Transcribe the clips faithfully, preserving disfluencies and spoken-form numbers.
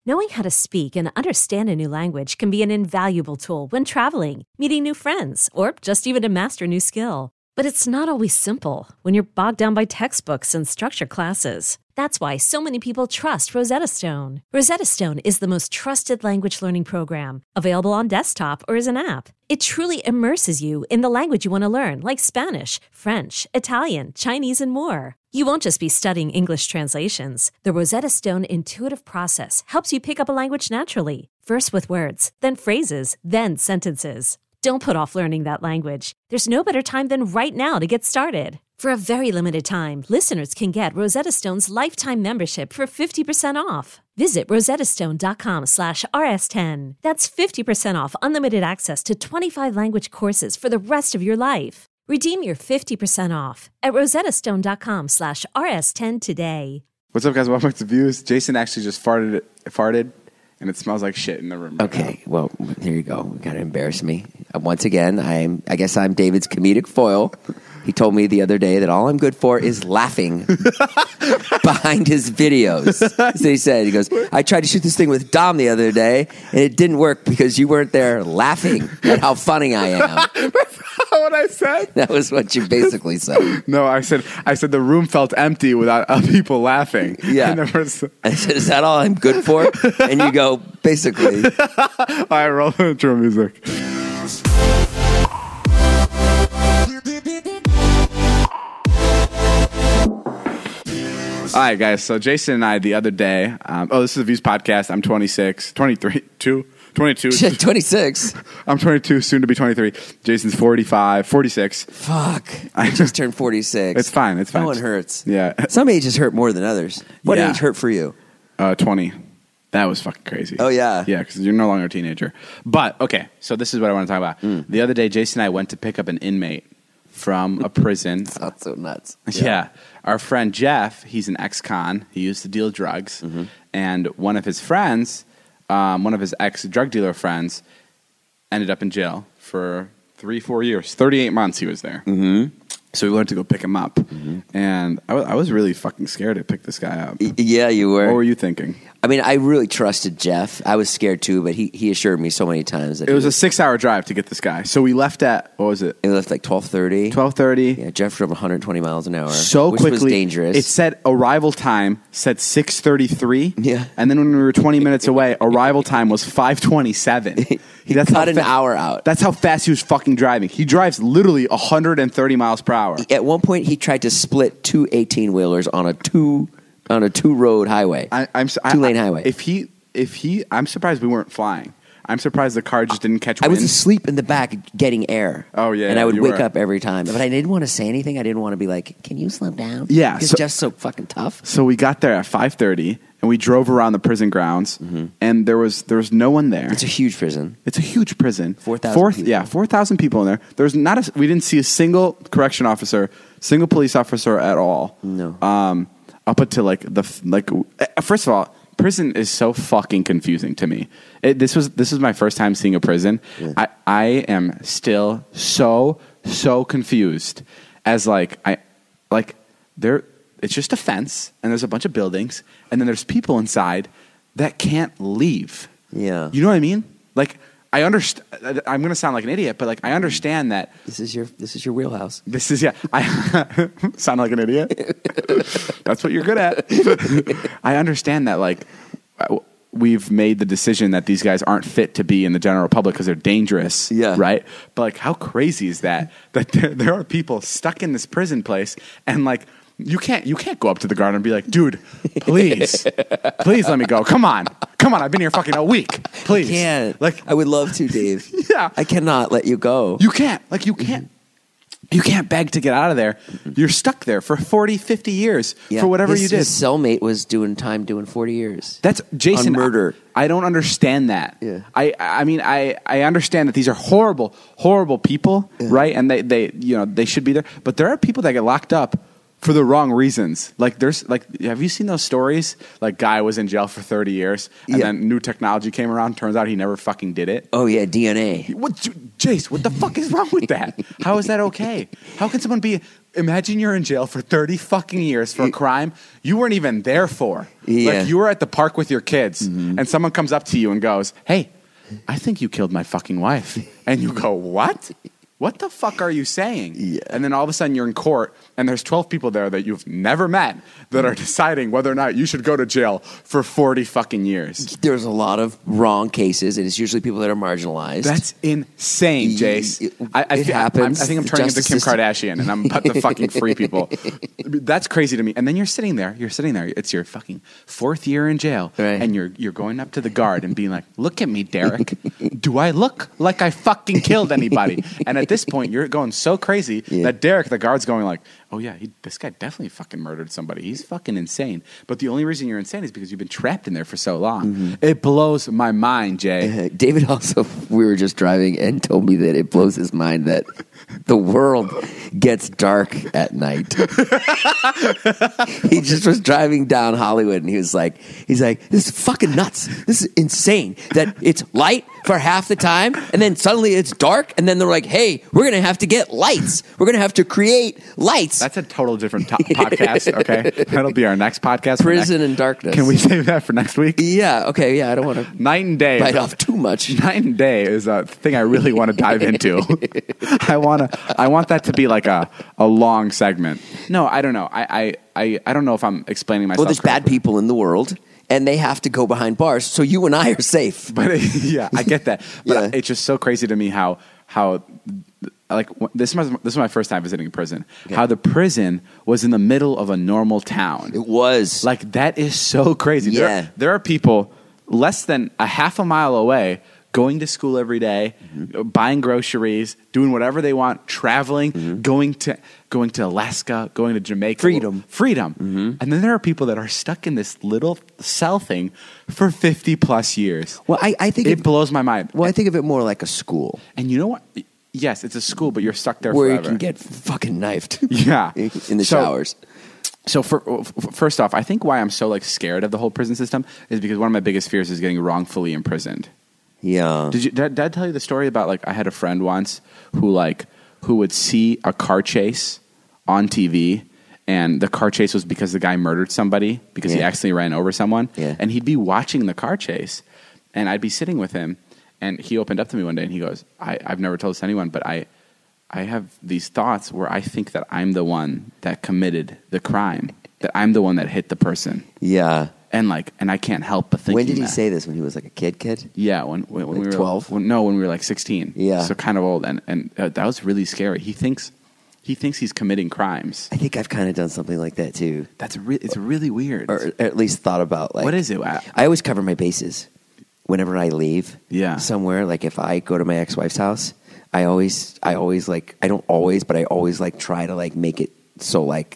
Knowing how to speak and understand a new language can be an invaluable tool when traveling, meeting new friends, or just even to master a new skill. But it's not always simple when you're bogged down by textbooks and structured classes. That's why so many people trust Rosetta Stone. Rosetta Stone is the most trusted language learning program, available on desktop or as an app. It truly immerses you in the language you want to learn, like Spanish, French, Italian, Chinese, and more. You won't just be studying English translations. The Rosetta Stone intuitive process helps you pick up a language naturally, first with words, then phrases, then sentences. Don't put off learning that language. There's no better time than right now to get started. For a very limited time, listeners can get Rosetta Stone's lifetime membership for fifty percent off. Visit rosettastone.com slash rs10. That's fifty percent off unlimited access to twenty-five language courses for the rest of your life. Redeem your fifty percent off at rosettastone.com slash rs10 today. What's up, guys? Welcome back to Views. Jason actually just farted, farted, and it smells like shit in the room. Right okay, now. Well, here you go. Got to embarrass me. Uh, once again, I'm. I guess I'm David's comedic foil. He told me the other day that all I'm good for is laughing behind his videos. So he said, he goes, I tried to shoot this thing with Dom the other day, and it didn't work because you weren't there laughing at how funny I am. That's not what I said. That was what you basically said. No, I said I said the room felt empty without uh, people laughing. Yeah. Was... I said, is that all I'm good for? And you go, basically. All right, roll the intro music. All right, guys. So Jason and I, the other day, um, oh, this is the Views podcast. I'm twenty-six, twenty-three, two, twenty-two. twenty-six? I'm twenty-two, soon to be twenty-three. Jason's forty-five, forty-six. Fuck. I just turned forty-six. It's fine. It's fine. No one hurts. Yeah. Some ages hurt more than others. What yeah. age hurt for you? Uh, twenty. That was fucking crazy. Oh, yeah. Yeah, because you're no longer a teenager. But, okay, so this is what I want to talk about. Mm. The other day, Jason and I went to pick up an inmate from a prison. Sounds so nuts. Yeah. yeah. Our friend Jeff, he's an ex-con. He used to deal drugs. Mm-hmm. And one of his friends, um, one of his ex-drug dealer friends, ended up in jail for three, four years. thirty-eight months he was there. Mm-hmm. So we went to go pick him up. Mm-hmm. And I, w- I was really fucking scared to pick this guy up. Y- yeah, you were. What were you thinking? I mean, I really trusted Jeff. I was scared too, but he, he assured me so many times that it was, was a six-hour drive to get this guy. So we left at, what was it? We left like twelve thirty. twelve thirty. Yeah, Jeff drove one hundred twenty miles an hour. So which quickly. was dangerous. It said arrival time said six thirty-three. Yeah. And then when we were twenty minutes away, arrival time was five twenty-seven. He that's cut an fa- hour out. That's how fast he was fucking driving. He drives literally one hundred thirty miles per hour. At one point, he tried to split two eighteen-wheelers on a two on a two-road highway. I, I'm two-lane highway. If he, if he, I'm surprised we weren't flying. I'm surprised the car just didn't catch wind. I was asleep in the back getting air. Oh, yeah. And I would you wake were. up every time. But I didn't want to say anything. I didn't want to be like, can you slow down? Yeah. Because so, Jeff's so fucking tough. So we got there at five thirty, and we drove around the prison grounds, mm-hmm. and there was there was no one there. It's a huge prison. It's a huge prison. four thousand people. Yeah, four thousand people in there. There's not a, we didn't see a single correction officer, single police officer at all. No. Um, up until like the like. First of all, prison is so fucking confusing to me. It, this was this was my first time seeing a prison. Yeah. I I am still so so confused as like I like there. It's just a fence, and there's a bunch of buildings, and then there's people inside that can't leave. Yeah, you know what I mean? Like I understand. I'm going to sound like an idiot, but like I understand that this is your this is your wheelhouse. This is yeah. I sound like an idiot. That's what you're good at. I understand that like we've made the decision that these guys aren't fit to be in the general public because they're dangerous. Yeah, right. But like, how crazy is that? That there, there are people stuck in this prison place, and like. You can't you can't go up to the guard and be like, dude, please, please let me go. Come on. Come on. I've been here fucking a week. Please. I can't. Like, I would love to, Dave. Yeah. I cannot let you go. You can't. Like, you can't. You can't beg to get out of there. You're stuck there for forty, fifty years yeah. for whatever his, you did. His cellmate was doing time doing forty years. That's Jason. On murder. I, I don't understand that. Yeah. I, I mean, I, I understand that these are horrible, horrible people, yeah. right? And they, they, you know, they should be there. But there are people that get locked up for the wrong reasons. Like there's like, have you seen those stories? Like guy was in jail for thirty years and Yeah. then new technology came around. Turns out he never fucking did it. Oh yeah, D N A. What, Jace, what the fuck is wrong with that? How is that okay? How can someone be, imagine you're in jail for thirty fucking years for a crime you weren't even there for. Yeah. Like you were at the park with your kids Mm-hmm. and someone comes up to you and goes, hey, I think you killed my fucking wife. And you go, what? What the fuck are you saying? Yeah. And then all of a sudden you're in court and there's twelve people there that you've never met that are deciding whether or not you should go to jail for forty fucking years. There's a lot of wrong cases, and it's usually people that are marginalized. That's insane, Jace. It- I, I it feel- happens. I, I think I'm The turning into justice Kim system- Kardashian, and I'm about to fucking free people. That's crazy to me. And then you're sitting there. You're sitting there. It's your fucking fourth year in jail, Right. and you're you're going up to the guard and being like, "Look at me, Derek. Do I look like I fucking killed anybody?" And at this point, you're going so crazy Yeah. that Derek, the guard's going like, "Oh yeah, he, this guy definitely fucking murdered somebody. He's fucking insane." But the only reason you're insane is because you've been trapped in there for so long. Mm-hmm. It blows my mind, Jay. Uh, David also, we were just driving and told me that it blows his mind that the world gets dark at night. He just was driving down Hollywood and he was like, he's like, this is fucking nuts. This is insane that it's light for half the time and then suddenly it's dark and then they're like, hey, we're going to have to get lights. We're going to have to create lights. That's a total different to- podcast, okay? That'll be our next podcast. for Prison next- and darkness. Can we save that for next week? Yeah, okay, yeah, I don't want to Night and day. bite off too much. Night and day is a thing I really want to dive into. I want to. I want that to be like a, a long segment. No, I don't know. I, I, I, I don't know if I'm explaining myself. Well, there's bad correctly. people in the world, and they have to go behind bars, so you and I are safe. But yeah, I get that. But Yeah. it's just so crazy to me how how like wh- this was this was my first time visiting a prison. Okay. How the prison was in the middle of a normal town. It was. Like that is so crazy. There, Yeah. there are people less than a half a mile away going to school every day, Mm-hmm. buying groceries, doing whatever they want, traveling, Mm-hmm. going to going to Alaska, going to Jamaica. Freedom. Freedom. Mm-hmm. And then there are people that are stuck in this little cell thing for fifty plus years. Well, I, I think It it, blows my mind. well, I think of it more like a school And you know what? Yes, it's a school, but you're stuck there where forever. you can get fucking knifed. Yeah. in the So- showers. So for, f- first off, I think why I'm so like scared of the whole prison system is because one of my biggest fears is getting wrongfully imprisoned. Yeah. Did you did, did I tell you the story about like I had a friend once who like who would see a car chase on T V and the car chase was because the guy murdered somebody because he Yeah. accidentally ran over someone Yeah. and he'd be watching the car chase and I'd be sitting with him and he opened up to me one day and he goes, I, I've never told this to anyone, but I I have these thoughts where I think that I'm the one that committed the crime, that I'm the one that hit the person. Yeah. And like, and I can't help but think. When did he say this? When he was like a kid kid? Yeah, when when, when Like we were twelve? When, no, when we were like sixteen. Yeah. so kind of old, and and uh, that was really scary. He thinks he thinks he's committing crimes. I think I've kind of done something like that too. That's re- it's really weird. Or at least thought about like what is it? I, I always cover my bases whenever I leave Yeah. somewhere. Like if I go to my ex-wife's house, I always, I always like, I don't always, but I always like try to like make it so like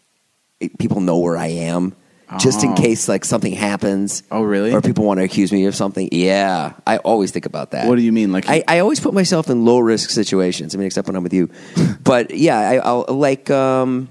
it, people know where I am, just in Oh. case like something happens. Oh, really? Or people want to accuse me of something. Yeah, I always think about that. What do you mean? Like I, I always put myself in low risk situations. I mean, except when I'm with you. But yeah, I, I'll like, um,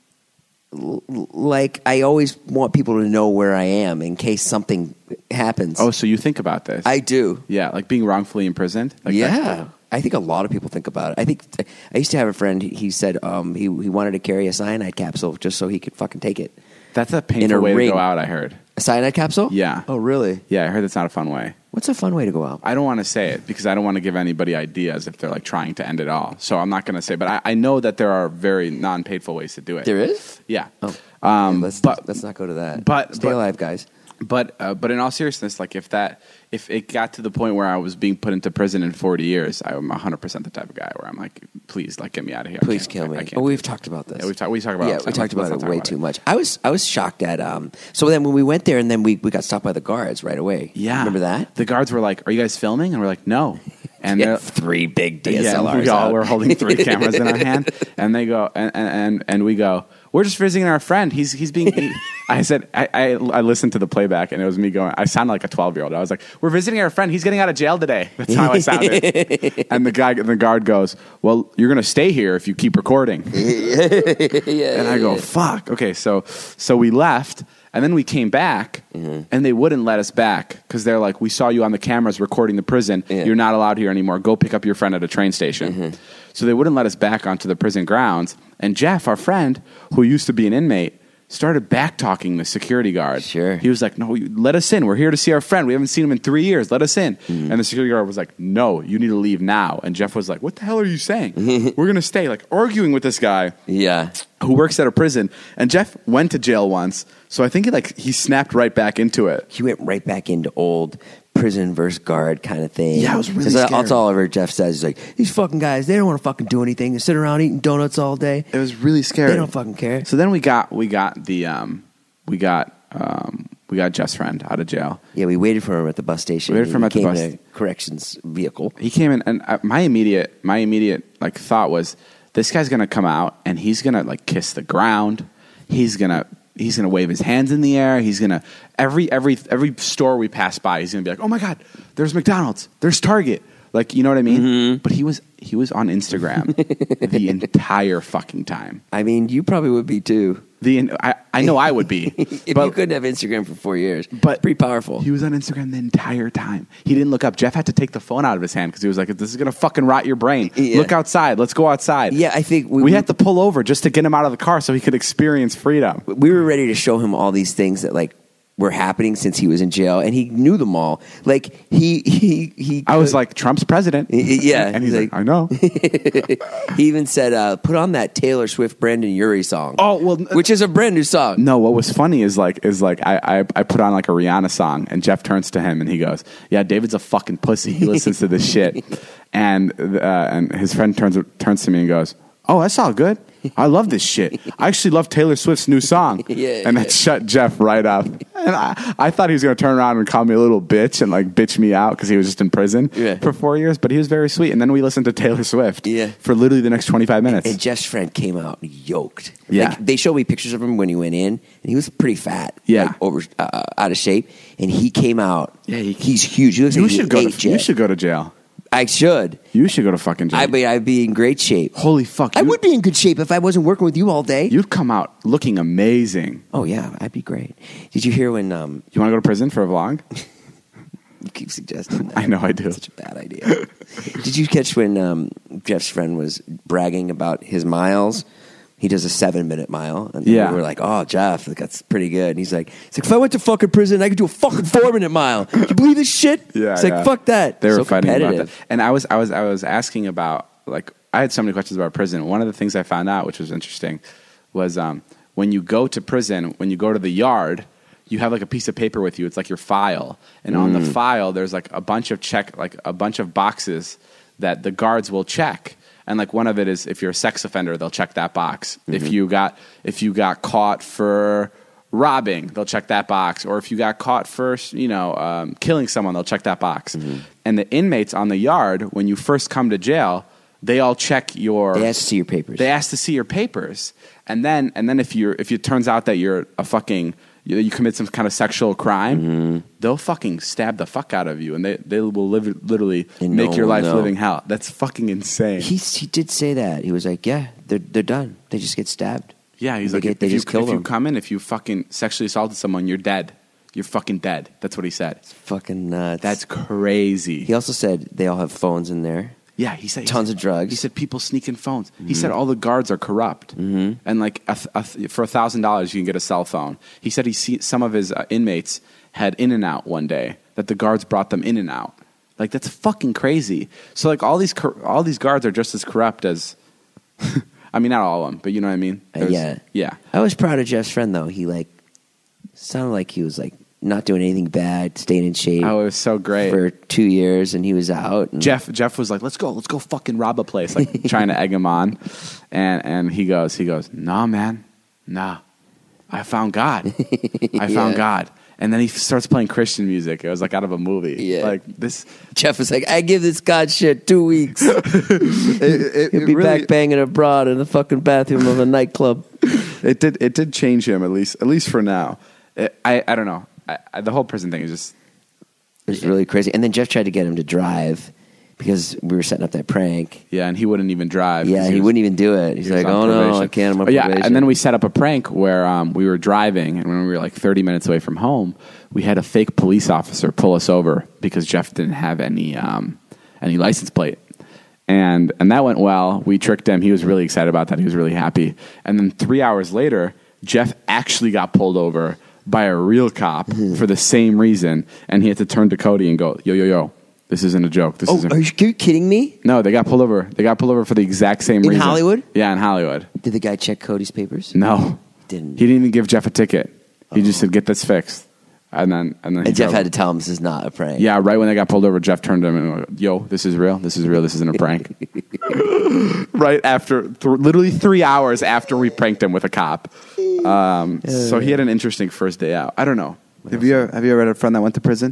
l- like I always want people to know where I am in case something happens. oh, so you think about this? I do. yeah, like being wrongfully imprisoned. Like yeah. that- I think a lot of people think about it. I think I used to have a friend. He he said um, he he wanted to carry a cyanide capsule just so he could fucking take it. that's a painful a way ring. to go out. I heard. A cyanide capsule? Yeah. Oh, really? Yeah, I heard that's not a fun way. What's a fun way to go out? I don't want to say it because I don't want to give anybody ideas if they're like trying to end it all. So I'm not going to say. But I, I know that there are very non-painful ways to do it. There is? Yeah. Oh, Um, let's but let's not go to that. but- stay but- alive, guys. But uh, but in all seriousness, like if that if it got to the point where I was being put into prison in forty years, I'm one hundred percent the type of guy where I'm like, please, like, get me out of here. I Please can't- kill I- me. I can't Oh, do we've this. talked about this. Yeah, we talk we talk about. it Yeah, all the we time. talked Let's about not it talk way about too much. I was I was shocked at um. So then when we went there and then we, we got stopped by the guards right away. Yeah, remember that? The guards were like, "Are you guys filming?" And we're like, "No." And Yeah, they're three big D S yeah, L Rs. we all out. were holding three cameras in our hand, and they go and and and, and we go, we're just visiting our friend. He's he's being. He, I said I, I I listened to the playback and it was me going. I sounded like a twelve year old. I was like, we're visiting our friend. He's getting out of jail today. That's how I sounded. And the guy, the guard goes, well, you're gonna stay here if you keep recording. yeah, and I go, yeah. fuck. Okay, so so we left. And then we came back, mm-hmm. and they wouldn't let us back because they're like, we saw you on the cameras recording the prison. Yeah. You're not allowed here anymore. Go pick up your friend at a train station. Mm-hmm. So they wouldn't let us back onto the prison grounds. And Jeff, our friend, who used to be an inmate, started back-talking the security guard. Sure. He was like, no, let us in. We're here to see our friend. We haven't seen him in three years. Let us in. Mm-hmm. And the security guard was like, no, you need to leave now. And Jeff was like, what the hell are you saying? We're going to stay. Like, arguing with this guy. Yeah. Who works at a prison. And Jeff went to jail once. So I think he, like, he snapped right back into it. He went right back into old prison versus guard kind of thing. Yeah, it was really scary. scary. That's all ever Jeff says. He's like, these fucking guys, they don't want to fucking do anything. They sit around eating donuts all day. It was really scary. They don't fucking care. So then we got we got the um, we got um, we got Jeff's friend out of jail. Yeah, we waited for him at the bus station. We waited for him at the bus. He came in a corrections vehicle. He came in, and uh, my immediate my immediate like thought was, this guy's gonna come out and he's gonna like kiss the ground. He's gonna he's gonna wave his hands in the air. He's gonna every every every store we pass by, he's gonna be like, oh my god, there's McDonald's, there's Target. Like, you know what I mean? Mm-hmm. But he was he was on Instagram the entire fucking time. I mean, you probably would be too. The I, I know I would be. if but, you couldn't have Instagram for four years. But pretty powerful. He was on Instagram the entire time. He didn't look up. Jeff had to take the phone out of his hand because he was like, this is going to fucking rot your brain. Yeah. Look outside. Let's go outside. Yeah, I think we, we had to pull over just to get him out of the car so he could experience freedom. We were ready to show him all these things that like were happening since he was in jail, and he knew them all. Like he, he, he. I was like, Trump's president. Yeah, and he's, he's like, like, I know. He even said, uh, "Put on that Taylor Swift, Brandon Urie song." Oh well, which is a brand new song. No, what was funny is like, is like, I, I, I put on like a Rihanna song, and Jeff turns to him and he goes, "Yeah, David's a fucking pussy. He listens to this shit." And uh, and his friend turns turns to me and goes, "Oh, that's all good. I love this shit. I actually love Taylor Swift's new song." Yeah, and yeah. that shut Jeff right up. And I, I thought he was going to turn around and call me a little bitch and like bitch me out because he was just in prison yeah. for four years. But he was very sweet. And then we listened to Taylor Swift yeah. for literally the next twenty-five minutes. And Jeff's friend came out yoked. Yeah. Like, they showed me pictures of him when he went in, and he was pretty fat. Yeah. Like, over, uh, out of shape. And he came out. Yeah, he, he's huge. He looks you like should he go ate to, Jeff. You should go to jail. I should. You should go to fucking jail. I mean, I'd be in great shape. Holy fuck. I would be in good shape if I wasn't working with you all day. You'd come out looking amazing. Oh, yeah. I'd be great. Did you hear when... Um, you want to go to prison for a vlog? You keep suggesting that. I know I do. Such a bad idea. Did you catch when um, Jeff's friend was bragging about his miles? He does a seven-minute mile. And yeah. we were like, oh, Jeff, that's pretty good. And he's like, he's like, if I went to fucking prison, I could do a fucking four-minute mile. Can you believe this shit? Yeah, It's like, yeah. fuck that. They were so fighting about that. competitive. And I was, I was, I was asking about, like, I had so many questions about prison. One of the things I found out, which was interesting, was um, when you go to prison, when you go to the yard, you have like a piece of paper with you. It's like your file. And mm. on the file, there's like a bunch of check, like a bunch of boxes that the guards will check. And like one of it is if you're a sex offender, they'll check that box. Mm-hmm. If you got if you got caught for robbing, they'll check that box. Or if you got caught for you know um, killing someone, they'll check that box. Mm-hmm. And the inmates on the yard, when you first come to jail, they all check your. They ask to see your papers. They ask to see your papers, and then and then if you if it turns out that you're a fucking you, you commit some kind of sexual crime, mm-hmm. they'll fucking stab the fuck out of you, and they, they will live, literally and make no your life know. living hell. That's fucking insane. He he did say that. He was like, yeah, they're they're done. They just get stabbed. Yeah, he's they like, get, if, they if, just you, kill if them. you come in, if you fucking sexually assaulted someone, you're dead. You're fucking dead. That's what he said. It's fucking nuts. That's crazy. He also said they all have phones in there. Yeah, he said tons he said, of drugs. He said people sneak in phones. Mm-hmm. He said all the guards are corrupt, mm-hmm. and like a, a, for a thousand dollars you can get a cell phone. He said he see some of his uh, inmates had In and Out one day that the guards brought them In and Out. Like that's fucking crazy. So like all these all these guards are just as corrupt as. I mean, not all of them, but you know what I mean. Uh, yeah, yeah. I was proud of Jeff's friend though. He like sounded like he was like. Not doing anything bad, staying in shape. Oh, it was so great for two years, and he was out. And Jeff, Jeff was like, "Let's go, let's go, fucking rob a place," like trying to egg him on, and and he goes, he goes, "Nah, man, nah, I found God, I found yeah. God," and then he starts playing Christian music. It was like out of a movie. Yeah, like this. Jeff was like, "I give this God shit two weeks. it, it, He'll it be really, back banging a broad in the fucking bathroom of a nightclub." it did it did change him at least at least for now. It, I I don't know. I, I, the whole prison thing is just it was really crazy. And then Jeff tried to get him to drive because we were setting up that prank. yeah, and he wouldn't even drive. Yeah, he, he was, wouldn't even do it. He's he was like, on "Oh no, probation. I can't." I'm on Oh, yeah, probation. and then we set up a prank where um, we were driving, and when we were like thirty minutes away from home, we had a fake police officer pull us over because Jeff didn't have any um, any license plate. And and that went well. We tricked him. He was really excited about that. He was really happy. And then three hours later, Jeff actually got pulled over by a real cop Mm-hmm. for the same reason. And he had to turn to Cody and go, yo, yo, yo, this isn't a joke. This Oh, isn't. are you kidding me? No, they got pulled over. They got pulled over for the exact same In reason. Hollywood? Yeah, in Hollywood. Did the guy check Cody's papers? No. Didn't. He didn't even give Jeff a ticket. He just said, get this fixed. And then, and then he And Jeff drove- had to tell him this is not a prank. Yeah, right when they got pulled over, Jeff turned to him and went, yo, this is real. This is real. This isn't a prank. Right after, th- literally three hours after we pranked him with a cop. Um, so he had an interesting first day out. I don't know. Have you, ever, have you ever had a friend that went to prison?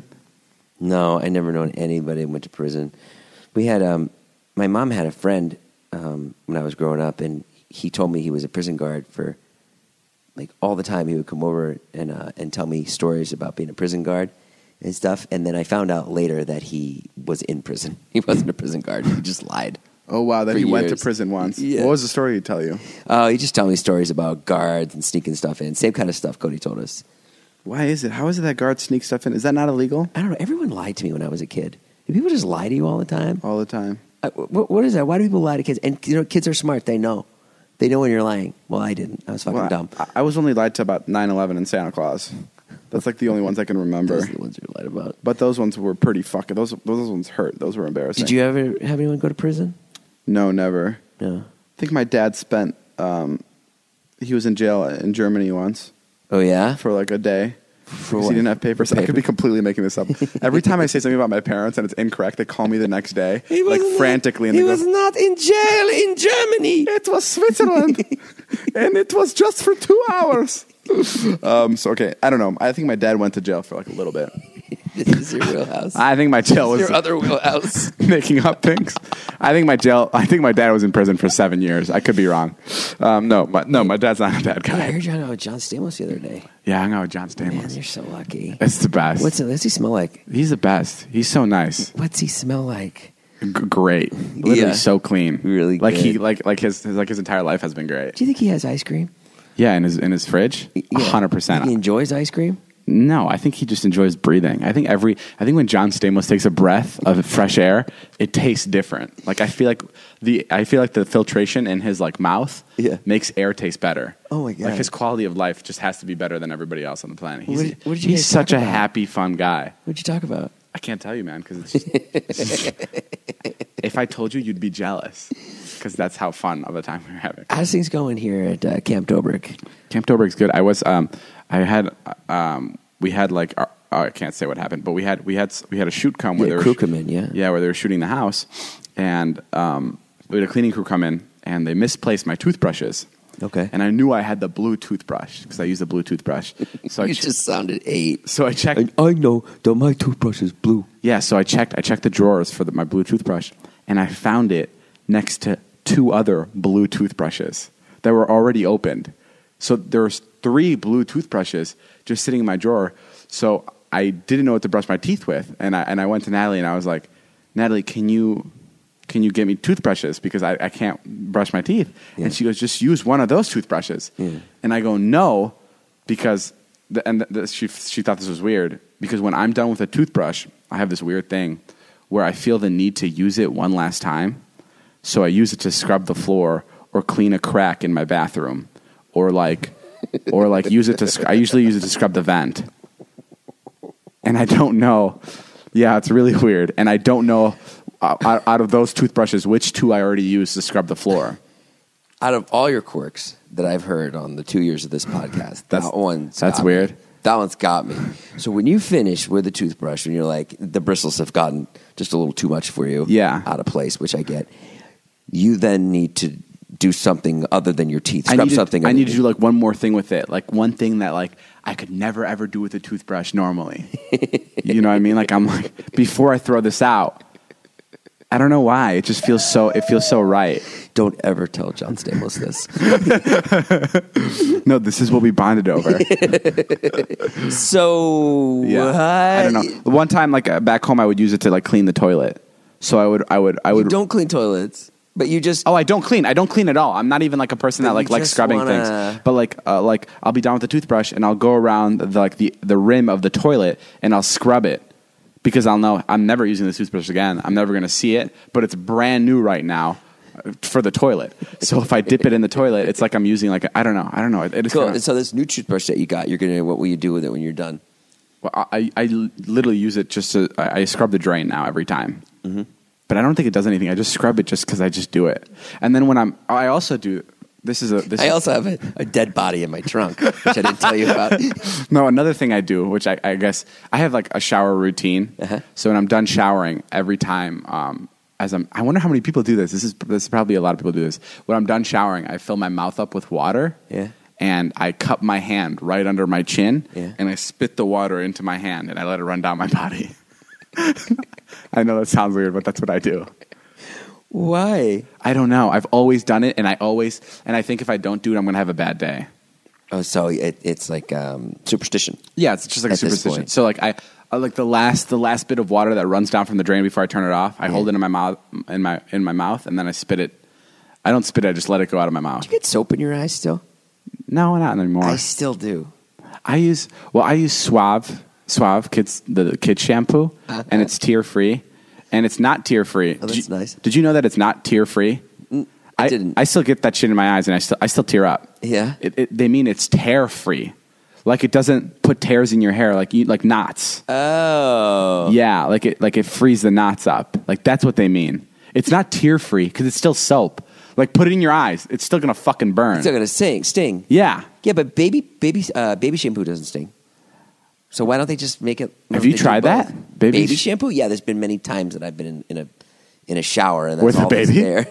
No, I never known anybody who went to prison. We had um, my mom had a friend um, when I was growing up, and he told me he was a prison guard for like all the time. He would come over and uh, and tell me stories about being a prison guard and stuff. And then I found out later that he was in prison. He wasn't a prison guard. He just lied. Oh, wow. That For he went to years. prison once. Yeah. What was the story he'd tell you? Oh, he just told me stories about guards and sneaking stuff in. Same kind of stuff Cody told us. Why is it? How is it that guards sneak stuff in? Is that not illegal? I don't know. Everyone lied to me when I was a kid. Do people just lie to you all the time? All the time. I, what, what is that? Why do people lie to kids? And you know, kids are smart. They know. They know when you're lying. Well, I didn't. I was fucking Well, dumb. I, I was only lied to about nine eleven and Santa Claus. That's like the only ones I can remember. Those are the ones you lied about. But those ones were pretty fucking. Those those ones hurt. Those were embarrassing. Did you ever have anyone go to prison? No, never. No. I think my dad spent. Um, he was in jail in Germany once Oh yeah. for like a day. For Because what? he didn't have papers. For I could be papers? completely making this up. Every time I say something about my parents and it's incorrect, they call me the next day, He like was not- frantically. And He they was go, not in jail in Germany. it was Switzerland, and it was just for two hours. um, so okay, I don't know. I think my dad went to jail for like a little bit. This is your wheelhouse. I think my jail was Your other wheelhouse. making up things. I think my jail. I think my dad was in prison for seven years. I could be wrong. Um, no, my, no, my dad's not a bad Hey, I guy. heard you hung out with John Stamos the other day. Yeah, I hung out with John Man, Stamos. you're so lucky. It's the best. What's it, what's he smell like? He's the best. He's so nice. What's he smell like? G- great. Literally Yeah. so clean. Really like he good. like like his, his like his entire life has been great. Do you think he has ice cream? Yeah, in his in his fridge, a Yeah. hundred Think He percent. enjoys ice cream. No, I think he just enjoys breathing. I think every I think when John Stamos takes a breath of fresh air, it tastes different. Like I feel like the I feel like the filtration in his like mouth Yeah. makes air taste better. Oh my God. Like his quality of life just has to be better than everybody else on the planet. He's, What did- what did you he's guys such talk a about? happy, fun guy. What'd you talk about? I can't tell you, man, because it's just, it's just- if I told you, you'd be jealous. Because that's how fun of a time we we're having. How's things going here at uh, Camp Dobrik? Camp Dobrik's good. I was, um, I had, um, we had like, uh, I can't say what happened, but we had, we had, we had a shoot come where Yeah, they were, crew sh- come in, yeah. yeah, where they were shooting the house, and um, we had a cleaning crew come in, and they misplaced my toothbrushes. Okay. And I knew I had the blue toothbrush because I use a blue toothbrush. So I You ch- just sounded eight. so I checked. I, I know that my toothbrush is blue. Yeah, so I checked. I checked the drawers for the, my blue toothbrush, and I found it next to two other blue toothbrushes that were already opened. So there's three blue toothbrushes just sitting in my drawer. So I didn't know what to brush my teeth with, and I and I went to Natalie and I was like, Natalie, can you can you get me toothbrushes because I, I can't brush my teeth? Yeah. And she goes, just use one of those toothbrushes. Yeah. And I go, no, because the, and the, the, she she thought this was weird because when I'm done with a toothbrush, I have this weird thing where I feel the need to use it one last time. So I use it to scrub the floor or clean a crack in my bathroom, or like, or like use it to. sc- I usually use it to scrub the vent, and I don't know. Yeah, it's really weird, and I don't know uh, out, out of those toothbrushes which two I already used to scrub the floor. Out of all your quirks that I've heard on the two years of this podcast, That's- that one's that's got me. weird. That one's got me. So when you finish with the toothbrush and you're like, the bristles have gotten just a little too much for you, Yeah. out of place, which I get, you then need to do something other than your teeth. I Scrub need, to, something. I other need to than- do like one more thing with it, like one thing that like I could never ever do with a toothbrush normally. You know what I mean? Like I'm like before I throw this out. I don't know why. It just feels so. It feels so right. Don't ever tell John Stamos this. No, this is what we bonded over. So Yeah. what? I don't know. One time, like uh, back home, I would use it to like clean the toilet. So I would, I would, I You would. don't clean toilets, but you just Oh, I don't clean. I don't clean at all. I'm not even like a person But that like you likes just scrubbing wanna- things. But like, uh, like I'll be done with the toothbrush and I'll go around the, like the the rim of the toilet and I'll scrub it because I'll know I'm never using the toothbrush again. I'm never gonna see it, but it's brand new right now uh, for the toilet. So if I dip it in the toilet, it's like I'm using like I don't know. I don't know. It, it is cool. kinda, And so this new toothbrush that you got, you're gonna what will you do with it when you're done? well, I, I literally use it just to I, I scrub the drain now every time. Mm-hmm. But I don't think it does anything. I just scrub it just because I just do it. And then when I'm, I also do. This is a. This I is, also have a, a dead body in my trunk, which I didn't tell you about. No, another thing I do, which I, I guess I have like a shower routine. Uh-huh. So when I'm done showering, every time, um, as I'm, I wonder how many people do this. This is this is probably a lot of people do this. When I'm done showering, I fill my mouth up with water. Yeah. And I cup my hand right under my chin. Yeah. And I spit the water into my hand, and I let it run down my body. I know that sounds weird, but that's what I do. Why? I don't know. I've always done it, and I always, and I think if I don't do it, I'm going to have a bad day. Oh, so it, it's like um, superstition. Yeah, it's just like a At this superstition. point. So like I, I like the last the last bit of water that runs down from the drain before I turn it off. I Yeah. hold it in my mouth in my in my mouth, and then I spit it. I don't spit it. I just let it go out of my mouth. Do you get soap in your eyes still? No, not anymore. I I, still do. use well, I use Suave Suave kids the kids shampoo, Uh-huh. and it's tear free, and it's not tear free. Oh, that's nice. Did you know that it's not tear free? I didn't. I still get that shit in my eyes, and I still I still tear up. Yeah? It, it, they mean it's tear free, like it doesn't put tears in your hair, like you like knots. Oh. Yeah, like it like it frees the knots up. Like that's what they mean. It's not tear free because it's still soap. Like put it in your eyes, it's still gonna fucking burn. It's still gonna sting. Sting. Yeah. Yeah, but baby, baby, uh, baby shampoo doesn't sting. So why don't they just make it? why Have don't you they do tried both? that? Baby Baby, sh- shampoo? Yeah, there's been many times that I've been in, in a in a shower and that's With a all that's baby? there.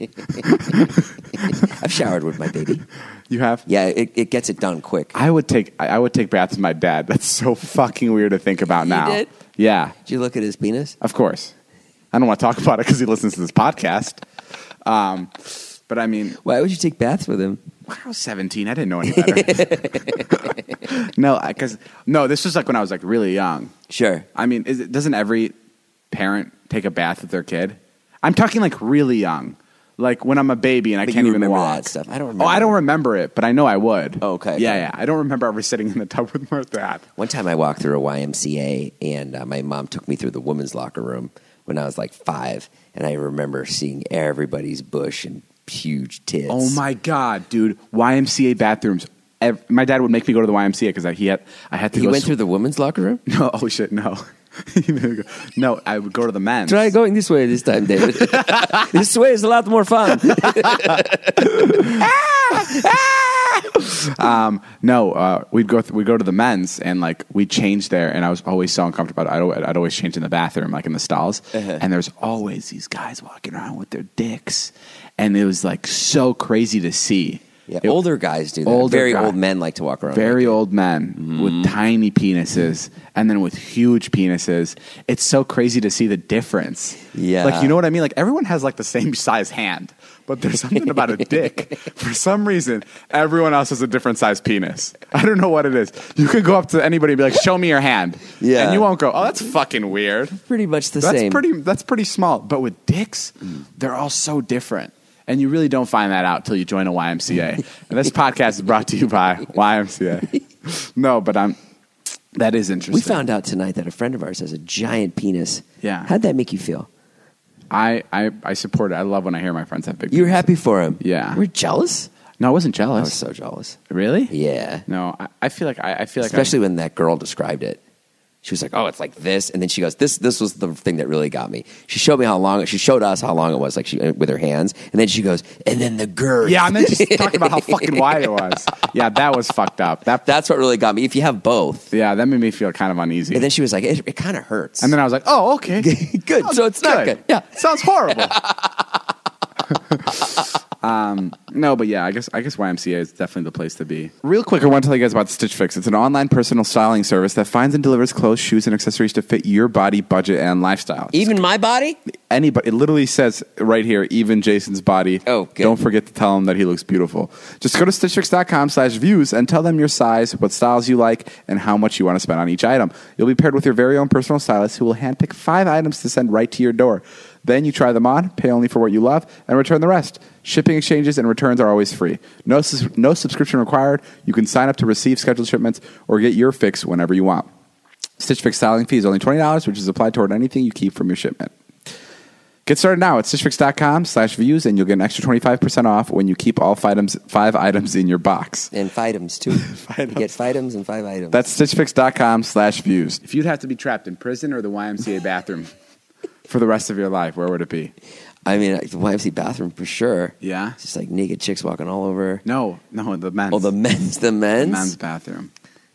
I've showered with my baby. You have? Yeah, it, it gets it done quick. I would take I I would take baths with my dad. That's so fucking weird to think about You now. did? Yeah, Did you look at his penis? of course. I don't want to talk about it because he listens to this podcast. Um, but I mean, Why would you take baths with him? when I was seventeen, I didn't know any better. No, because no, this was like when I was like really young. Sure. I mean, is it, doesn't every parent take a bath with their kid? I'm talking like really young, like when I'm a baby and I But can't you even remember walk. that stuff. I don't Oh, remember. I don't remember it, but I know I would. Oh, okay, Yeah, okay. yeah. I don't remember ever sitting in the tub with my dad. One time I walked through a Y M C A and uh, my mom took me through the women's locker room when I was like five. And I remember seeing everybody's bush and huge tits. Oh my god, dude! Y M C A bathrooms. Ev- my dad would make me go to the Y M C A because he had I had to. He go went sw- through the women's locker room? No, oh shit, no. He made me go- no, I would go to the men's. Try going this way this time, David. This way is a lot more fun. Um, no, uh, we'd go th- we'd go to the men's and like we'd change there, and I was always so uncomfortable. I'd, al- I'd always change in the bathroom, like in the stalls, Uh-huh. and there's always these guys walking around with their dicks, and it was like so crazy to see. Yeah, It- older guys do that. Older Very guy- old men like to walk around. Very like old men with tiny penises and then with huge penises. It's so crazy to see the difference. Yeah. Like, you know what I mean? Like, everyone has like the same size hand, but there's something about a dick. For some reason, everyone else has a different size penis. I don't know what it is. You could go up to anybody and be like, show me your hand. Yeah. And you won't go, oh, that's fucking weird. Pretty much the That's same. pretty, that's pretty small. But with dicks, they're all so different. And you really don't find that out till you join a Y M C A. And this podcast is brought to you by Y M C A. No, but I'm. That is interesting. We found out tonight that a friend of ours has a giant penis. Yeah. How'd that make you feel? I, I I support it. I love when I hear my friends have big. You were penises. happy for him. Yeah. We're jealous? No, I wasn't I jealous. was so jealous. Really? Yeah. No, I, I feel like I, I feel like Especially I, when that girl described it. She was like, "Oh, it's like this," and then she goes, "This, this was the thing that really got me." She showed me how long. She showed us how long it was, like she with her hands, and then she goes, "And then the girth." Yeah, and then just talking about how fucking wide it was. Yeah, that was fucked up. That That's what really got me. If you have both, yeah, that made me feel kind of uneasy. and then she was like, "It, it kind of hurts." And then I was like, oh, okay. Good. Oh, So it's not good. Yeah. Sounds horrible. Um, no, but yeah, I guess I guess Y M C A is definitely the place to be. Real quick, I want to tell you guys about Stitch Fix. It's an online personal styling service that finds and delivers clothes, shoes, and accessories to fit your body, budget, and lifestyle. Even my body? Anybody. It literally says right here, even Jason's body. Oh, good. Don't forget to tell him that he looks beautiful. Just go to stitchfix.com slash views and tell them your size, what styles you like, and how much you want to spend on each item. You'll be paired with your very own personal stylist who will handpick five items to send right to your door. Then you try them on, pay only for what you love, and return the rest. Shipping, exchanges, and returns are always free. No, sus- no subscription required. You can sign up to receive scheduled shipments or get your fix whenever you want. Stitch Fix styling fee is only twenty dollars, which is applied toward anything you keep from your shipment. Get started now at stitchfix.com slash views, and you'll get an extra twenty-five percent off when you keep all five items, five items in your box. And Fidums, too. You get Fidums and five items. That's stitchfix.com slash views. If you'd have to be trapped in prison or the Y M C A bathroom for the rest of your life, where would it be? I mean, the Y M C A bathroom for sure. Yeah? Just like naked chicks walking all over. No, no, the men's. Oh, the men's, the men's? The men's bathroom.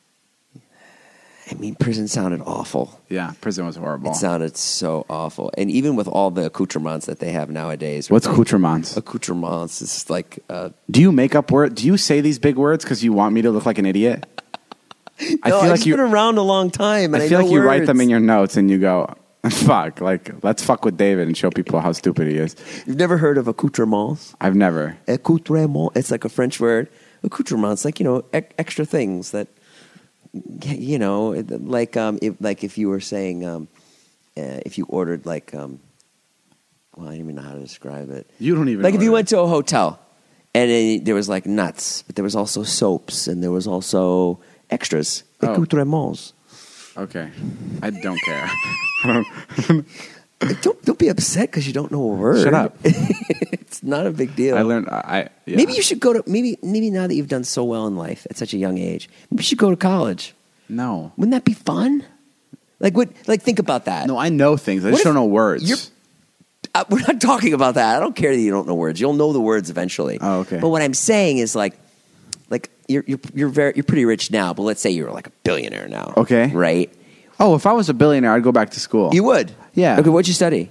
I mean, prison sounded awful. Yeah, prison was horrible. It sounded so awful. And even with all the accoutrements that they have nowadays. What's accoutrements? Accoutrements is like... Uh, Do you make up words? Do you say these big words because you want me to look like an idiot? I no, feel I've like you, been around a long time. And I, I feel know like you write words. them in your notes and you go, fuck, like, let's fuck with David and show people how stupid he is. You've never heard of accoutrements? I've never. Accoutrement. It's like a French word. Accoutrements, like, you know, e- extra things that... You know, like um, if, like if you were saying, um, uh, if you ordered like, um, well, I don't even know how to describe it. You don't even like if you order. went to a hotel and it, there was like nuts, but there was also soaps and there was also extras, Oh. accoutrements. Okay. I don't care. Like, don't don't be upset because you don't know a word. Shut up. It's not a big deal. I learned, I, I yeah. Maybe you should go to maybe maybe now that you've done so well in life at such a young age, maybe you should go to college. No. Wouldn't that be fun? Like what? Like think about that. No, I know things. I What just if don't know words. you're- Uh, we're not talking about that. I don't care that you don't know words. You'll know the words eventually. Oh, okay. But what I'm saying is like, like you're you're you're very you're pretty rich now. But let's say you're like a billionaire now. Okay. Right. Oh, if I was a billionaire, I'd go back to school. You would. Yeah. Okay. What'd you study?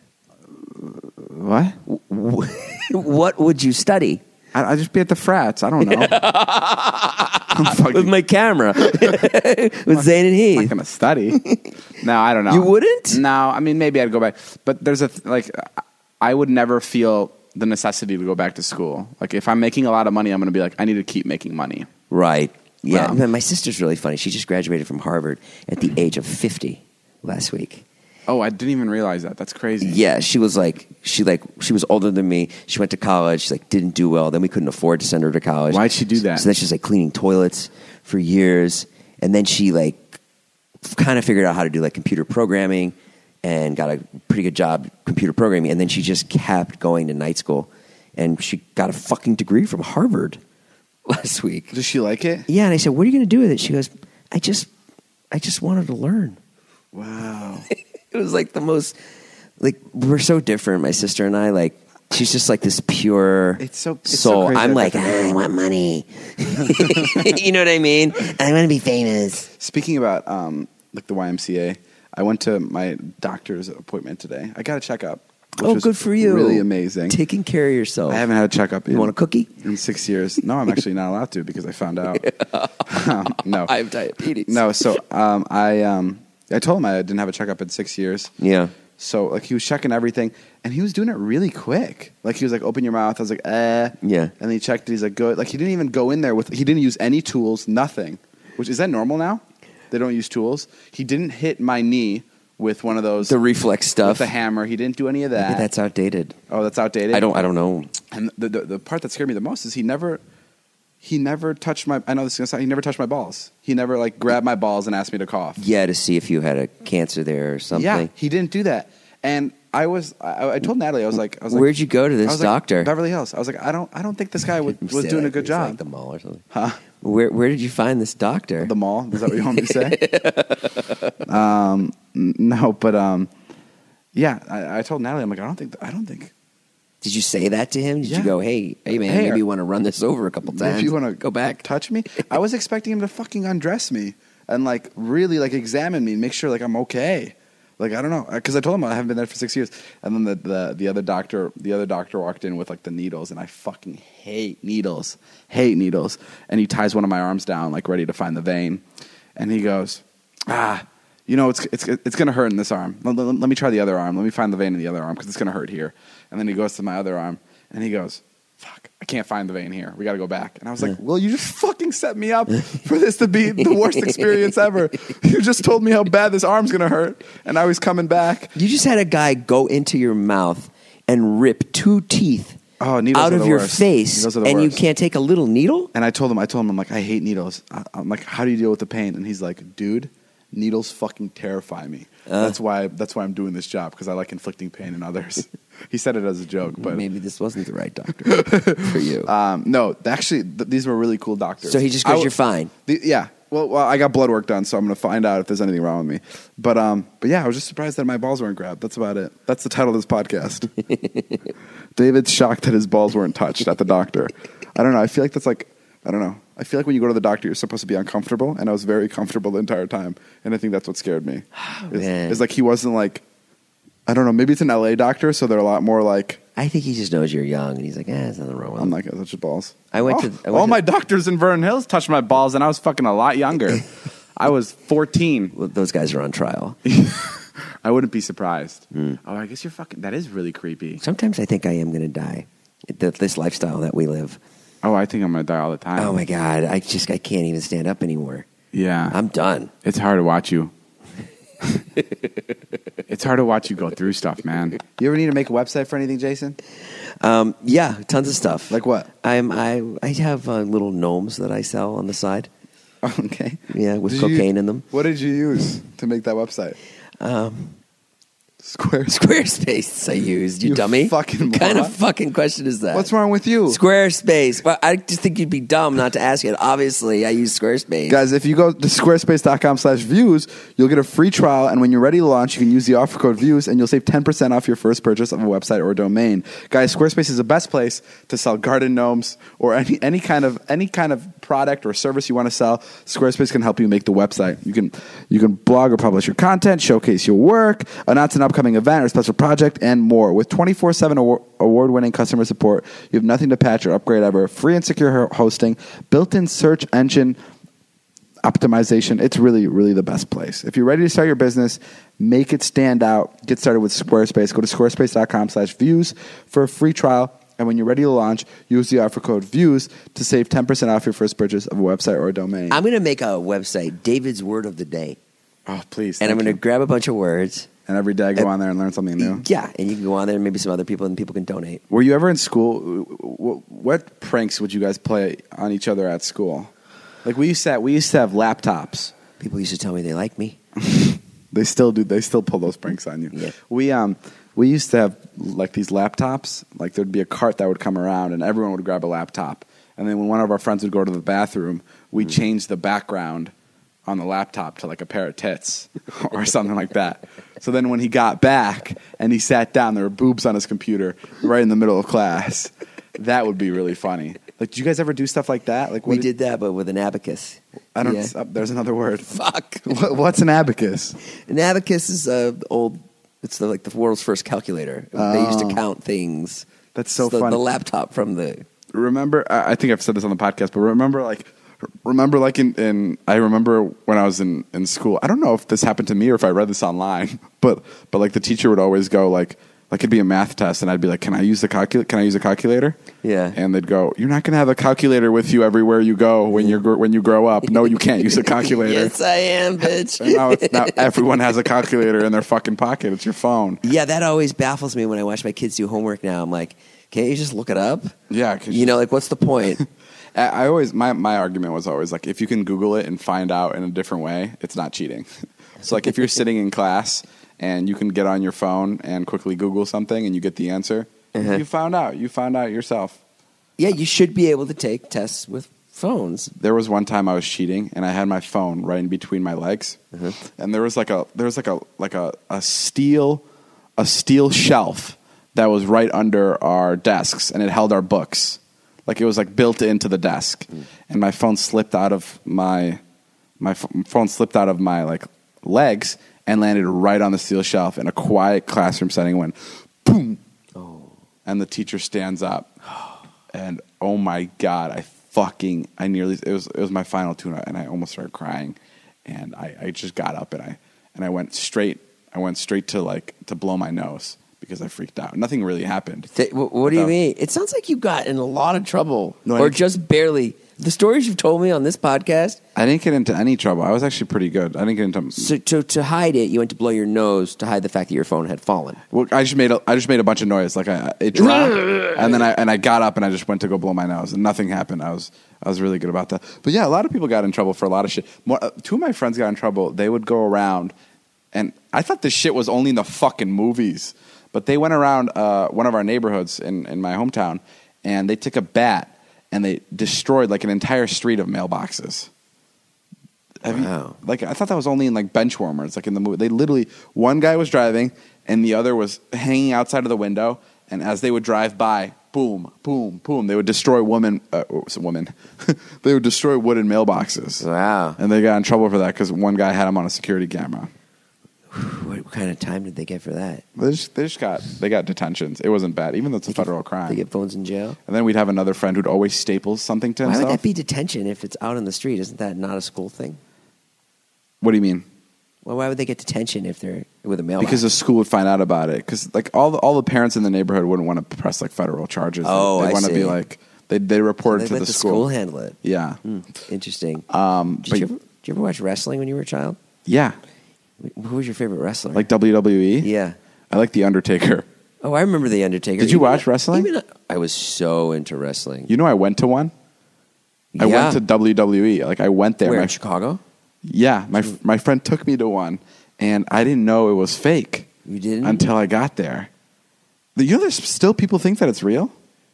What? What would you study? I, I'd just be at the frats. I don't know. I'm fucking, With my camera. With Zane and I'm Heath. not going to study. No, I don't know. You wouldn't? No, I mean, maybe I'd go back. But there's a, th- like, I would never feel the necessity to go back to school. Like, if I'm making a lot of money, I'm going to be like, I need to keep making money. Right. Yeah. Wow. Man, my sister's really funny. She just graduated from Harvard at the age of fifty last week. Oh, I didn't even realize that. That's crazy. Yeah, she was like, she like, she was older than me. She went to college. She like didn't do well. Then we couldn't afford to send her to college. Why'd she do that? So then she's like cleaning toilets for years, and then she like kind of figured out how to do like computer programming, and got a pretty good job computer programming. And then she just kept going to night school, and she got a fucking degree from Harvard last week. Does she like it? Yeah, and I said, "What are you going to do with it?" She goes, "I just, I just wanted to learn." Wow. It was like the most, like, we're so different, my sister and I. Like, she's just like this pure It's so- it's soul. so crazy I'm that like, that's ah, I want money. You know what I mean? I want to be famous. Speaking about um, like the Y M C A, I went to my doctor's appointment today. I got a checkup. which Oh, was good for you. Really amazing. Taking care of yourself. I haven't had a checkup in, You want a cookie? in six years. No, I'm actually not allowed to because I found out. Um, no. I have diabetes. No, so um, I um, I told him I didn't have a checkup in six years. Yeah. So like he was checking everything, and he was doing it really quick. Like he was like, "Open your mouth." I was like, "Eh." Yeah. And then he checked it. He's like, "Good." Like he didn't even go in there with. He didn't use any tools. Nothing. Which is that normal now? They don't use tools. He didn't hit my knee with one of those The reflex with stuff. the hammer. He didn't do any of that. Maybe that's outdated. oh, that's outdated. I don't. I don't know. And the, the the part that scared me the most is he never he never touched my. I know this is gonna sound. He never touched my balls. He never like grabbed my balls and asked me to cough. Yeah, to see if you had a cancer there or something. Yeah, he didn't do that. And I was, I, I told Natalie, I was like, I was like, Where'd you go to this I was like, doctor? Beverly Hills. I was like, I don't, I don't think this guy was, was Say doing like a good it's job. Like the mall or something. Huh? Where Where did you find this doctor? The mall? Is that what you want me to say? um, n- no, but um, yeah, I, I told Natalie, I'm like, I don't think, I don't think. Did you say that to him? Did Yeah. you go, hey, hey man, Hey, maybe are- you want to run this over a couple times? If you want to go back. touch me, I was expecting him to fucking undress me and like really like examine me and make sure like I'm okay. Like, I don't know, because I told him I haven't been there for six years. And then the, the the other doctor, the other doctor walked in with like the needles, and I fucking hate needles, hate needles. And he ties one of my arms down, like ready to find the vein. And he goes, ah, you know, it's it's it's gonna hurt in this arm. Let, let, let me try the other arm. Let me find the vein in the other arm because it's gonna hurt here. And then he goes to my other arm, and he goes, fuck, I can't find the vein here. We got to go back. And I was like, well, you just fucking set me up for this to be the worst experience ever. You just told me how bad this arm's going to hurt, and now he's coming back. You just had a guy go into your mouth and rip two teeth oh, needles out are of the your worst. face, Needles are the and worst. you can't take a little needle? And I told him, I told him, I'm like, I hate needles. I, I'm like, how do you deal with the pain? And he's like, dude, needles fucking terrify me. Uh, that's why That's why I'm doing this job, because I like inflicting pain in others. He said it as a joke, but maybe this wasn't the right doctor for you. Um, no, actually, th- these were really cool doctors. So he just goes, I, you're fine. The, yeah. Well, well, I got blood work done, so I'm going to find out if there's anything wrong with me. But, um, but yeah, I was just surprised that my balls weren't grabbed. That's about it. That's the title of this podcast. David's shocked that his balls weren't touched at the doctor. I don't know. I feel like that's like, I don't know. I feel like when you go to the doctor, you're supposed to be uncomfortable, and I was very comfortable the entire time. And I think that's what scared me. Oh, is, man. is like he wasn't like, I don't know, maybe it's an L A doctor, so they're a lot more like, I think he just knows you're young, and he's like, eh, there's nothing wrong with I'm him. like, touch your balls. I went oh, to- I went all to- my doctors in Vernon Hills touched my balls, and I was fucking a lot younger. I was fourteen. Well, those guys are on trial. I wouldn't be surprised. Mm. Oh, I guess you're fucking. That is really creepy. Sometimes I think I am going to die. Th- This lifestyle that we live. Oh, I think I'm gonna die all the time. Oh my God, I just I can't even stand up anymore. Yeah, I'm done. It's hard to watch you. It's hard to watch you go through stuff, man. You ever need to make a website for anything, Jason? Um, yeah, tons of stuff. Like what? I'm I I have uh, little gnomes that I sell on the side. Okay. Yeah, with Did cocaine you, in them. What did you use to make that website? Um, Square. Squarespace I used, you, You dummy. fucking What kind moron. of fucking question is that? What's wrong with you? Squarespace. Well, I just think you'd be dumb not to ask it. Obviously, I use Squarespace. Guys, if you go to squarespace.com slash views, you'll get a free trial, and when you're ready to launch, you can use the offer code views, and you'll save ten percent off your first purchase of a website or domain. Guys, Squarespace is the best place to sell garden gnomes or any, any kind of any kind of product or service you want to sell. Squarespace can help you make the website. You can you can blog or publish your content, showcase your work, announce an upcoming event or special project, and more. With twenty-four seven award-winning customer support, you have nothing to patch or upgrade ever. Free and secure hosting, built-in search engine optimization. It's really, really the best place. If you're ready to start your business, make it stand out. Get started with Squarespace. Go to squarespace.com slash views for a free trial. And when you're ready to launch, use the offer code VIEWS to save ten percent off your first purchase of a website or a domain. I'm going to make a website, David's Word of the Day. Oh, please. And I'm thank going to you. grab a bunch of words. And every day I go Uh, on there and learn something new. Yeah, and you can go on there and maybe some other people, and people can donate. Were you ever in school? What, what pranks would you guys play on each other at school? Like we used to have, we used to have laptops. People used to tell me they like me. They still do. They still pull those pranks on you. Yeah. We um we used to have like these laptops. Like there'd be a cart that would come around, and everyone would grab a laptop. And then when one of our friends would go to the bathroom, we'd Mm. change the background on the laptop to like a pair of tits or something like that. So then when he got back and he sat down, there were boobs on his computer right in the middle of class. That would be really funny. Like, do you guys ever do stuff like that? Like, We what did that, but with an abacus. I don't. Yeah. Uh, there's another word. Fuck. What, what's an abacus? An abacus is uh, old. It's the, like the world's first calculator. They used to Oh. count things. That's so It's the, funny. The laptop from the. Remember, I I think I've said this on the podcast, but remember, like, remember, like, in, in I remember when I was in, in school. I don't know if this happened to me or if I read this online, but but like the teacher would always go like, like it'd be a math test, and I'd be like, "Can I use the calculator? Can I use a calculator?" Yeah. And they'd go, "You're not going to have a calculator with you everywhere you go when you're gr- when you grow up. No, you can't use a calculator." Yes, I am, bitch. And now, it's, now everyone has a calculator in their fucking pocket. It's your phone. Yeah, that always baffles me when I watch my kids do homework now. I'm like, can't you just look it up? Yeah, 'cause You know, like, what's the point? I I always my, my argument was always like if you can Google it and find out in a different way, it's not cheating. So like if you're sitting in class and you can get on your phone and quickly Google something and you get the answer, Uh-huh. you found out. You found out yourself. Yeah, you should be able to take tests with phones. There was one time I was cheating and I had my phone right in between my legs, Uh-huh. and there was like a there was like a like a, a steel a steel shelf that was right under our desks, and it held our books. Like it was like built into the desk, Mm. and my phone slipped out of my my ph- phone slipped out of my like legs and landed right on the steel shelf in a quiet classroom setting. Went boom, Oh. and the teacher stands up, and oh my God, I fucking I nearly it was it was my final tune, and I almost started crying, and I, I just got up and I and I went straight I went straight to like to blow my nose because I freaked out. Nothing really happened. Th- what what do you So- mean? It sounds like you got in a lot of trouble, No, I or didn't- just barely. The stories you've told me on this podcast. I didn't get into any trouble. I was actually pretty good. I didn't get into. So to, to hide it, you went to blow your nose to hide the fact that your phone had fallen. Well, I just made a, I just made a bunch of noise, like I, it dropped, and then I and I got up and I just went to go blow my nose, and nothing happened. I was I was really good about that. But yeah, a lot of people got in trouble for a lot of shit. More, uh, two of my friends got in trouble. They would go around, and I thought this shit was only in the fucking movies, but they went around uh, one of our neighborhoods in in my hometown, and they took a bat and they destroyed like an entire street of mailboxes. Have Wow. you, like I thought that was only in like bench warmers, like in the movie. They literally one guy was driving and the other was hanging outside of the window, and as they would drive by, boom, boom, boom, they would destroy woman, uh, woman. They would destroy wooden mailboxes. Wow. And they got in trouble for that because one guy had him on a security camera. What, what kind of time did they get for that? They just, they just got they got detentions. It wasn't bad, even though it's a federal crime. They get phones in jail? And then we'd have another friend who'd always staples something to Why himself. would that be detention if it's out on the street? Isn't that not a school thing? What do you mean? Well, why would they get detention if they're with a mailbox? Because the school would find out about it. Because like all the, all the parents in the neighborhood wouldn't want to press like federal charges. Oh, they I want to be see. like they they report they it to let the, the school. school handle it. Yeah, Hmm, interesting. um, Did but you, ever, did you ever watch wrestling when you were a child? yeah, Who was your favorite wrestler? like W W E. yeah. I like the Undertaker. Oh, I remember the Undertaker. Did you Even- watch wrestling? Even, I was so into wrestling. You know, I went to one. I Yeah. went to W W E. Like I went there. Where, My, in Chicago? yeah, my my friend took me to one, and I didn't know it was fake You didn't? until I got there. You know, there's still people think that it's real.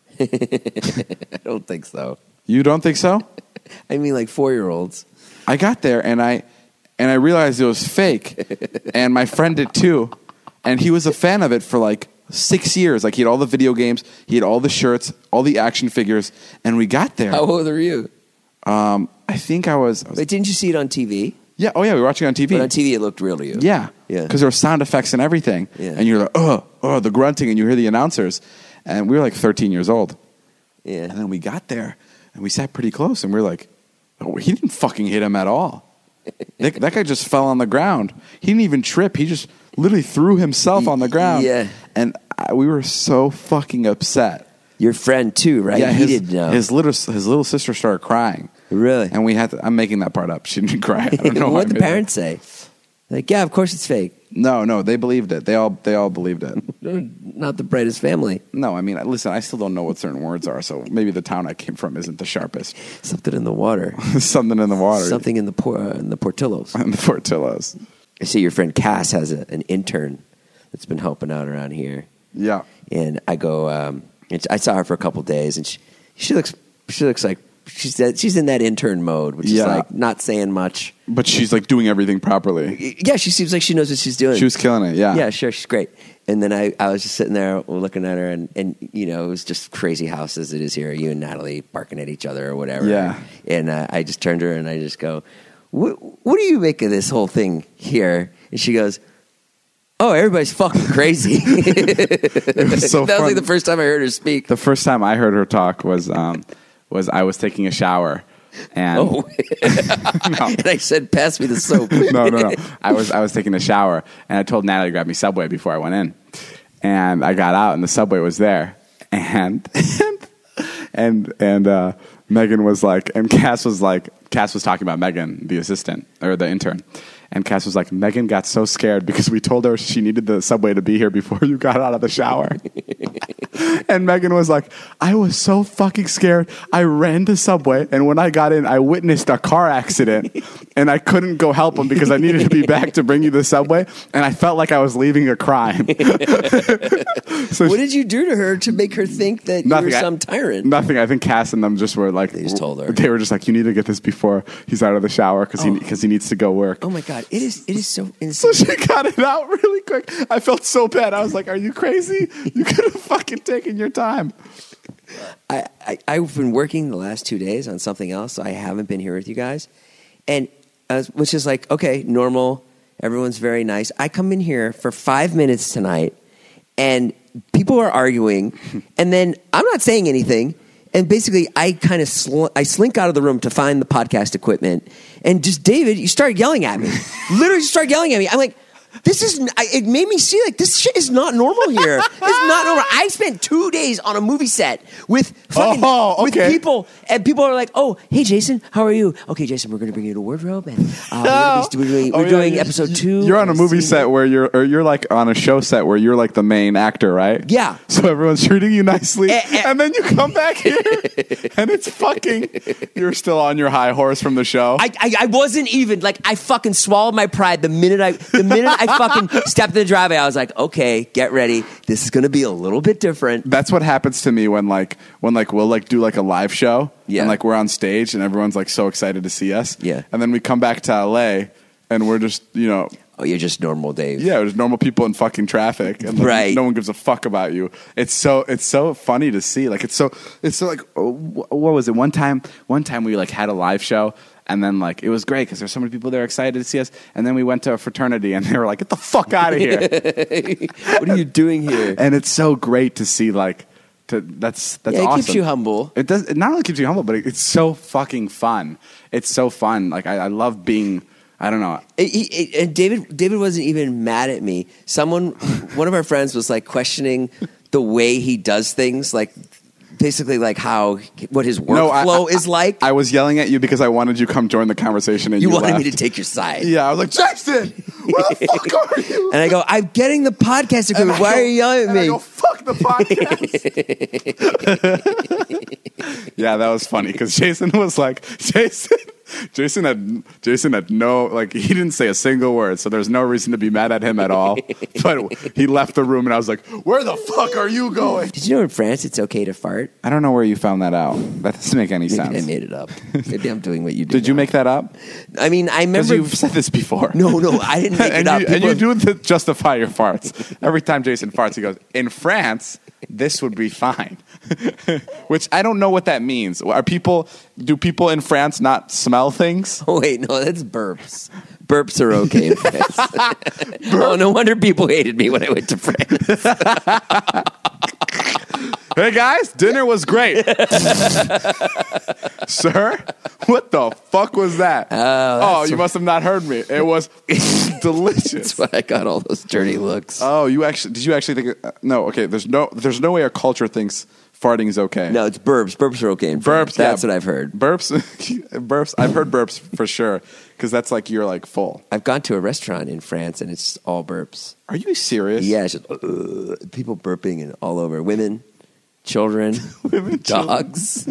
I don't think so. You don't think so? I mean, like four-year-olds. I got there and I and I realized it was fake, and my friend did too, and he was a fan of it for like six years. Like he had all the video games, he had all the shirts, all the action figures, and we got there. How old are you? Um, I think I was, I was Wait, didn't you see it on T V? yeah. Oh yeah, we were watching it on T V. But on T V, it looked real to you. Yeah, Yeah. because there were sound effects and everything, Yeah. and you're like, oh, oh, the grunting, and you hear the announcers, and we were like thirteen years old, Yeah. and then we got there, and we sat pretty close, and we were like, oh, he didn't fucking hit him at all. that, that guy just fell on the ground. He didn't even trip. He just literally threw himself on the ground. Yeah. And I, we were so fucking upset. Your friend, too, right? Yeah, he his, didn't know. his little his little sister started crying. Really? And we had to, I'm making that part up. She didn't cry. I don't know. why What I did the made that. parents say? Like, yeah, of course it's fake. No, no, they believed it. They all they all believed it. Not the brightest family. No, I mean, listen, I still don't know what certain words are, so maybe the town I came from isn't the sharpest. Something in the water. Something in the water. Something in the por- uh, in the Portillos. in the Portillos. I see your friend Cass has a, an intern that's been helping out around here, Yeah. and I go. Um, and I saw her for a couple days, and she she looks she looks like she's that, she's in that intern mode, which Yeah. is like not saying much. But she's like doing everything properly. Yeah, she seems like she knows what she's doing. She was killing it, yeah. Yeah, sure, she's great. And then I, I was just sitting there looking at her, and, and you know, it was just crazy house as it is here. You and Natalie barking at each other or whatever. Yeah. And uh, I just turned to her and I just go, what, what do you make of this whole thing here? And she goes, oh, everybody's fucking crazy. It was so That was fun. like the first time I heard her speak. The first time I heard her talk was um, was I was taking a shower, and Oh. And I said, pass me the soap. no, no, no. I was I was taking a shower, and I told Natalie to grab me Subway before I went in, and I got out, and the Subway was there, and and and, and uh, Megan was like, and Cass was like, Cass was talking about Megan, the assistant or the intern. And Cass was like, Megan got so scared because we told her she needed the Subway to be here before you got out of the shower. And Megan was like, I was so fucking scared. I ran to Subway, and when I got in, I witnessed a car accident, and I couldn't go help them because I needed to be back to bring you the Subway, and I felt like I was leaving a crime. So What she- did you do to her to make her think that you Nothing. were I- some tyrant? Nothing. I think Cass and them just were like, They just told her. They were just like, you need to get this before he's out of the shower because he Oh. because he needs to go work. Oh my God, it is it is so So insane. she got it out really quick. I felt so bad. I was like, are you crazy? You could have fucking taken your time. I, I I've been working the last two days on something else, so I haven't been here with you guys, and uh, which is like okay, normal. Everyone's very nice. I come in here for five minutes tonight, and people are arguing, and then I'm not saying anything. And basically, I kind of sl- I slink out of the room to find the podcast equipment, and just David, you start yelling at me. Literally, start yelling at me. I'm like, this is. I, it made me see like this shit is not normal here. It's not normal. I spent two days on a movie set with fucking Oh, okay. with people, and people are like, "Oh, hey, Jason, how are you? Okay, Jason, we're going to bring you to wardrobe, and uh, we're, gonna be, we're doing, Oh, we're yeah, doing you- episode two. You're on a of movie Scene- set where you're, or you're like on a show set where you're like the main actor, right? Yeah. So everyone's treating you nicely, Eh, eh. and then you come back here, and it's fucking. You're still on your high horse from the show. I, I I wasn't even like I fucking swallowed my pride the minute I the minute I fucking stepped in the driveway. I was like, okay, get ready. This is going to be a little bit different. That's what happens to me when like when like we'll like do like a live show, Yeah. and like we're on stage and everyone's like so excited to see us, Yeah. and then we come back to L A and we're just you know. Oh, you're just normal, Dave. Yeah, there's normal people in fucking traffic, and like, Right. no one gives a fuck about you. It's so it's so funny to see. Like it's so it's so like oh, wh- what was it? One time, one time we like had a live show, and then like it was great because there's so many people there excited to see us. And then we went to a fraternity, and they were like, "Get the fuck out of here!" What are you doing here? And it's so great to see like to that's that's Yeah, it awesome. keeps you humble. It does. It not only keeps you humble, but it, it's so fucking fun. It's so fun. Like I, I love being. I don't know. It- he- it- and David David wasn't even mad at me. Someone, one of our friends, was like questioning the way he does things, like basically like how what his workflow I- I- is like. I was yelling at you because I wanted you to come join the conversation, and you you, wanted left. me to take your side. Yeah, I was like, Jason, where the fuck are you? And I go, I'm getting the podcast And equipment. I Why go- are you yelling at and I me? go, fuck the podcast. Yeah, that was funny because Jason was like, Jason, Jason had Jason had no like he didn't say a single word, so there's no reason to be mad at him at all. But he left the room, and I was like, where the fuck are you going? Did you know in France it's okay to fart? I don't know where you found that out. That doesn't make any Maybe sense. I made it up. Maybe I'm doing what you do. Did you now. make that up? I mean, I Because remember. you've said this before. No, no, I didn't make and it up. You, and People you have- do the justify your farts. Every time Jason farts, he goes, in France, this would be fine. Which I don't know what that means. Are people, do people in France not smell things? Oh, wait, no, that's burps. Burps are okay in France. Oh, no wonder people hated me when I went to France. Hey guys, dinner was great. Sir, what the fuck was that? Oh, you must have not heard me. It was delicious. That's why I got all those dirty looks. Oh, you actually did you actually think uh, no, okay, there's no there's no way our culture thinks farting is okay. No, it's burps. Burps are okay in France. Burps, That's yeah. what I've heard. Burps, burps. I've heard burps for sure because that's like you're like full. I've gone to a restaurant in France and it's all burps. Are you serious? Yeah, it's just uh, people burping and all over. Women, children, Women, dogs.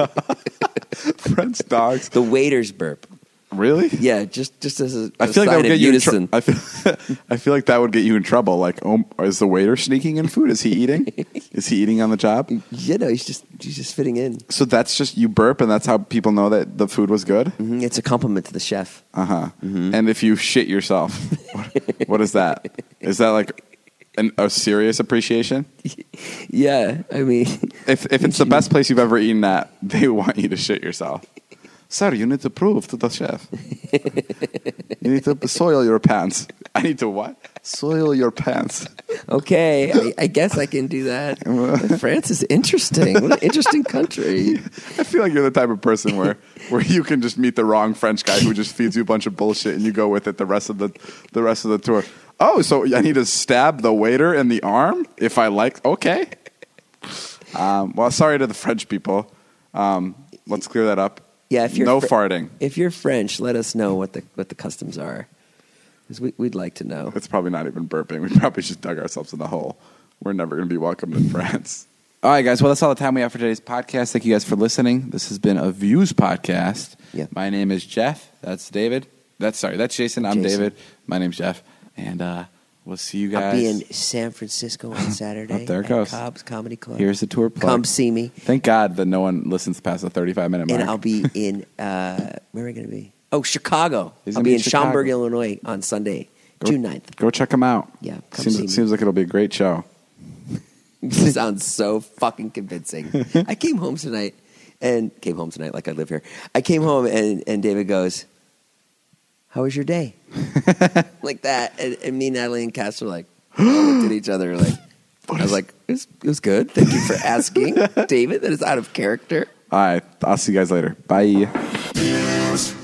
French dogs. The waiters burp. Really? Yeah, just just as a, I a feel like that sign would of get you in unison. trouble. I feel, I feel like that would get you in trouble. Like, oh, is the waiter sneaking in food? Is he eating? Is he eating on the job? You know, he's just he's just fitting in. So that's just you burp, and that's how people know that the food was good. Mhm, It's a compliment to the chef. Uh huh. And if you shit yourself, what, what is that? Is that like an, a serious appreciation? Yeah, I mean, If if it's the best place you've ever eaten at, they want you to shit yourself. Sir, you need to prove to the chef. You need to soil your pants. I need to what? Soil your pants. okay, I, I guess I can do that. France is interesting. What an interesting country. I feel like you're the type of person where, where you can just meet the wrong French guy who just feeds you a bunch of bullshit and you go with it the rest of the the rest of the tour. Oh, so I need to stab the waiter in the arm if I like? Okay. Um, well, sorry to the French people. Um, let's clear that up. Yeah, if you're no Fr- farting. If you're French, let us know what the what the customs are, because we, we'd like to know. It's probably not even burping. We probably just dug ourselves in the hole. We're never going to be welcomed in France. All right, guys. Well, that's all the time we have for today's podcast. Thank you guys for listening. This has been a Views podcast. Yeah. My name is Jeff. That's David. That's sorry. That's Jason. I'm Jason. David. My name's Jeff. And uh, we'll see you guys. I'll be in San Francisco on Saturday. Up there it at goes. Cobb's Comedy Club. Here's the tour plug. Come see me. Thank God that no one listens past the thirty-five minute mark. And I'll be in, uh, where am I going to be? Oh, Chicago. He's I'll gonna be be in in Chicago. Schaumburg, Illinois on Sunday, Go- June ninth. Go check them out. Yeah, come seems, see me. seems like it'll be a great show. This sounds so fucking convincing. I came home tonight and came home tonight like I live here. I came home and, and David goes, how was your day? Like that. And, and me, Natalie, and Cass were like, looked at each other like, I was like, it was, it was good. Thank you for asking, David. That is out of character. All right. I'll see you guys later. Bye.